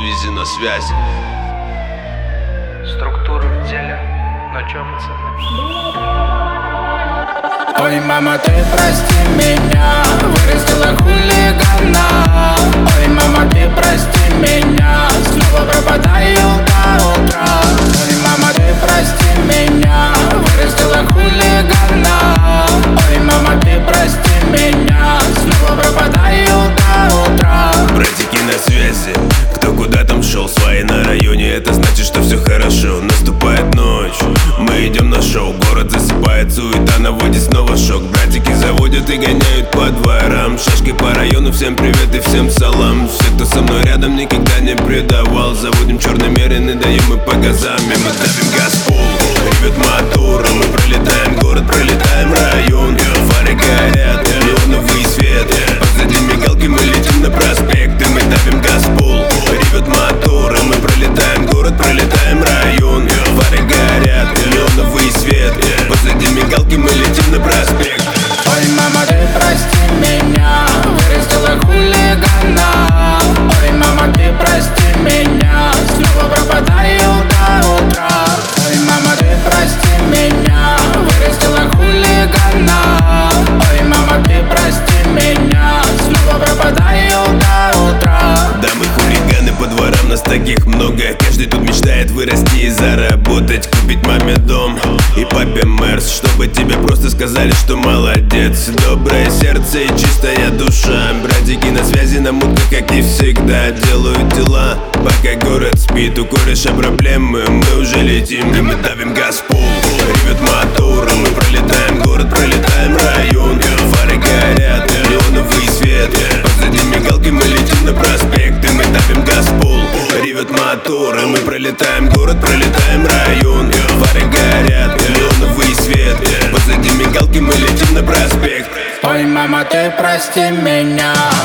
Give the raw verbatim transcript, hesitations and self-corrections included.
Визи на связи. Структура в деле. Ну чё, пацаны? Ой, мама, ты прости меня, вырастила хулигана. Ой, мама, ты прости меня, снова пропадаю до утра. Ой, мама, ты прости меня, вырастила хулигана. Ой, мама, ты прости меня, снова пропадаю до утра. Братики на связи, кто куда там шел, свои на районе, это значит, что все хорошо. Наступает ночь, мы идем на шоу, город засыпает, суета наводит снова шок. Братики заводят и гоняют по дворам, шашки по району, всем привет и всем салам. Все, кто со мной рядом, никогда не предавал. Заводим черный мерин и даем мы по газам, и мы давим газ в пол. Ревет мотор, мы пролетаем город, пролетаем район. Фары горят, неоновый свет, позади мигалки, мы летим на проспект, и мы давим газ в пол. Ревет мотор, мы пролетаем город, пролетаем район. Фары горят, неоновый свет, позади мигалки, мы летим на проспект. Ой, мама, ты прости меня, вырастила хулигана. Ой, мама, ты прости меня, снова пропадаю до утра. Ой, мама, ты прости меня, вырастила хулигана. Ой, мама, ты прости меня, снова пропадаю до утра. Да, мы хулиганы по дворам, нас таких много. Каждый тут мечтает вырасти и заработать, купить маме дом и папе Мерс, чтобы тебе просто сказали, что молодец. Доброе сердце и чистая душа, братики на связи, на мутко, как и всегда. Делают дела, пока город спит, у кореша проблемы, мы уже летим, и мы давим газ в пол. Ревет мотор, мы пролетаем город, пролетаем район. Фары горят, неоновый свет, позади мигалки, мы летим на проспект, и мы давим газ в пол. Ревет мотор, мы пролетаем город, пролетаем район. Фары горят, неоновый свет, позади мигалки, мы летим на проспект. Ой, мама, ты прости меня,